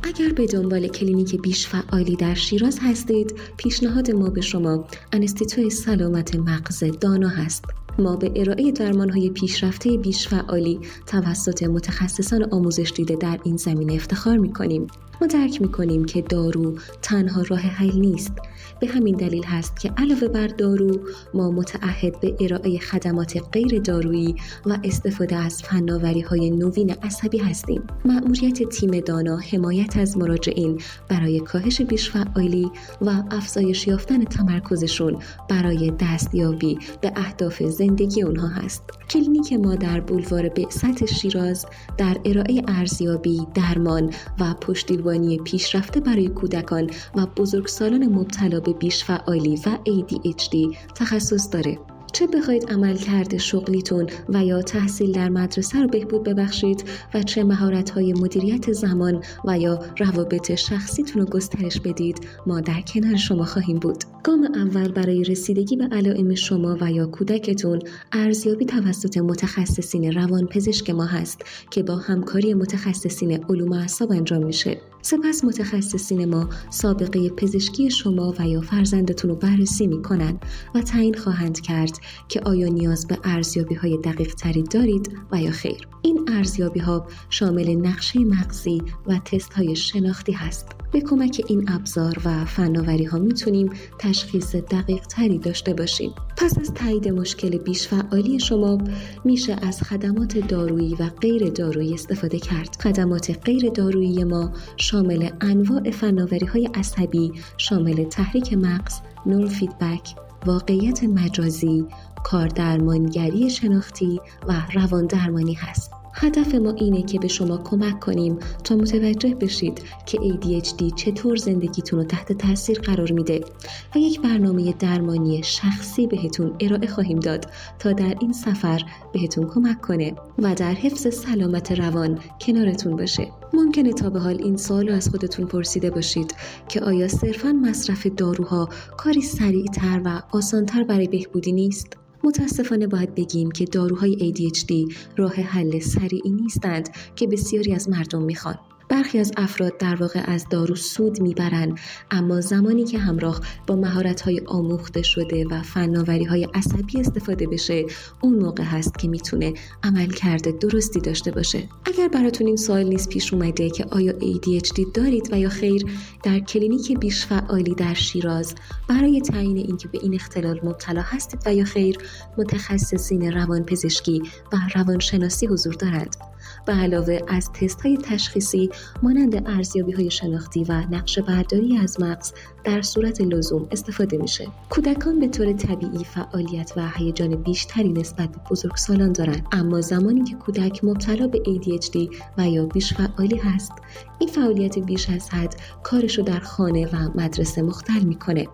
اگر به دنبال کلینیک بیش فعالی در شیراز هستید، پیشنهاد ما به شما انستیتوی سلامت مغز دانا هست. ما به ارائه درمان‌های پیشرفته بیش فعالی توسط متخصصان آموزش دیده در این زمینه افتخار می‌کنیم. ما درک می‌کنیم که دارو تنها راه حل نیست. به همین دلیل هست که علاوه بر دارو، ما متعهد به ارائه خدمات غیر دارویی و استفاده از فناوری‌های نوین عصبی هستیم. مأموریت تیم دانا حمایت از مراجعین برای کاهش بیش فعالی و افزایش یافتن تمرکزشون برای دستیابی به اهداف زندگی اونها هست. کلینیک ما در بولوار بعثت شیراز در ارائه ارزیابی، درمان و پشتیبانی پیشرفته برای کودکان و بزرگسالان مبتلا به بیش فعالی و ADHD تخصص داره. چه بخواید عملکرد شغلیتون و یا تحصیل در مدرسه رو بهبود ببخشید و چه مهارت‌های مدیریت زمان و یا روابط شخصیتون رو گسترش بدید، ما در کنار شما خواهیم بود. گام اول برای رسیدگی به علائم شما و یا کودکتون ارزیابی توسط متخصصین روانپزشک ما هست که با همکاری متخصصین علوم اعصاب انجام میشه. سپس متخصصین ما سابقه پزشکی شما و یا فرزندتون رو بررسی میکنن و تعیین خواهند کرد که آیا نیاز به ارزیابی‌های دقیق‌تری دارید و یا خیر. این ارزیابی‌ها شامل نقشه مغزی و تست‌های شناختی هست. به کمک این ابزار و فناوری‌ها میتونیم تشخیص دقیق‌تری داشته باشیم. پس از تایید مشکل بیش فعالی شما میشه از خدمات دارویی و غیر دارویی استفاده کرد. خدمات غیر دارویی ما شامل انواع فناوری‌های عصبی شامل تحریک مغز، نور فیدبک، واقعیت مجازی، کاردرمانگری شناختی و روان درمانی هست. هدف ما اینه که به شما کمک کنیم تا متوجه بشید که ADHD چطور زندگیتون رو تحت تاثیر قرار میده و یک برنامه درمانی شخصی بهتون ارائه خواهیم داد تا در این سفر بهتون کمک کنه و در حفظ سلامت روان کنارتون باشه. ممکنه تا به حال این سوال از خودتون پرسیده باشید که آیا صرفاً مصرف داروها کاری سریعتر و آسانتر برای بهبودی نیست؟ متاسفانه باید بگیم که داروهای ADHD راه حل سریعی نیستند که بسیاری از مردم میخوان. برخی از افراد در واقع از دارو سود میبرن، اما زمانی که همراه با مهارت‌های آموخته شده و فناوری‌های عصبی استفاده بشه، اون موقع هست که میتونه عملکرد درستی داشته باشه. اگر براتون این سوال نیز پیش اومده که آیا ADHD دارید و یا خیر، در کلینیک بیش فعالی در شیراز برای تعیین اینکه به این اختلال مبتلا هستید و یا خیر، متخصصین روانپزشکی و روانشناسی حضور دارند. به علاوه از تست‌های تشخیصی مانند ارزیابی‌های شناختی و نقشه برداری از مغز در صورت لزوم استفاده میشه. کودکان به طور طبیعی فعالیت و هیجان بیشتری نسبت به بزرگسالان دارند، اما زمانی که کودک مبتلا به ADHD و یا بیش فعالی هست، این فعالیت بیش از حد کارشو در خانه و مدرسه مختل میکنه.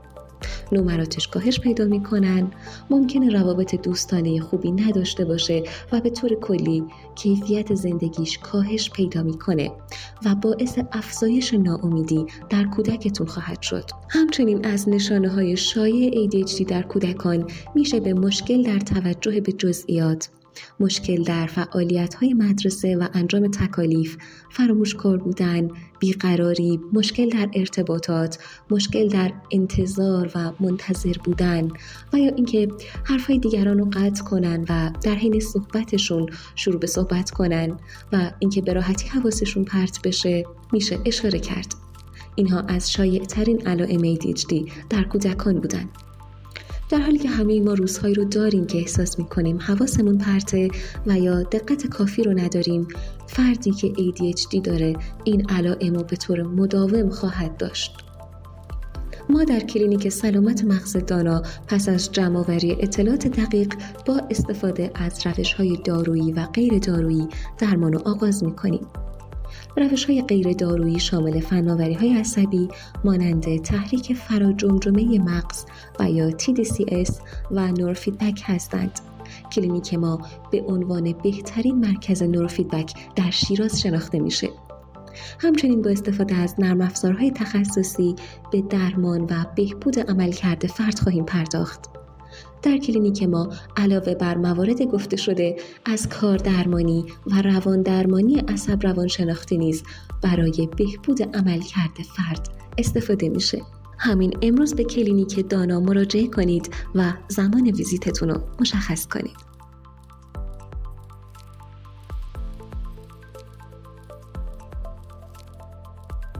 نمراتش کاهش پیدا میکنن، ممکنه روابط دوستانه خوبی نداشته باشه و به طور کلی کیفیت زندگیش کاهش پیدا میکنه و باعث افزایش ناامیدی در کودکتون خواهد شد. همچنین از نشانه‌های شایع ADHD در کودکان میشه به مشکل در توجه به جزئیات، مشکل در فعالیت‌های مدرسه و انجام تکالیف، فراموشکار بودن، بیقراری، مشکل در ارتباطات، مشکل در انتظار و منتظر بودن و یا اینکه حرفای دیگران رو قطع کنن و در حین صحبتشون شروع به صحبت کنن و اینکه به راحتی حواسشون پرت بشه میشه اشاره کرد. اینها از شایع‌ترین علائم ADHD در کودکان بودن. در حالی که همه ما روزهایی رو داریم که احساس می‌کنیم حواسمون پرته و یا دقت کافی رو نداریم، فردی که ADHD داره این علائم رو به طور مداوم خواهد داشت. ما در کلینیک سلامت مغز دانا پس از جمع‌آوری اطلاعات دقیق با استفاده از روش‌های دارویی و غیر دارویی درمان رو آغاز می‌کنیم. روش‌های غیر دارویی شامل فناوری‌های عصبی مانند تحریک فراجمجمه مغز و یا TDCS و نور فیدبک هستند. کلینیک ما به عنوان بهترین مرکز نور فیدبک در شیراز شناخته میشه. همچنین با استفاده از نرم افزارهای تخصصی به درمان و بهبود عملکرد فرد خواهیم پرداخت. در کلینیک ما علاوه بر موارد گفته شده از کار درمانی و روان درمانی عصب روانشناختی نیز برای بهبود عملکرد فرد استفاده میشه. همین امروز به کلینیک دانا مراجعه کنید و زمان ویزیتتون رو مشخص کنید.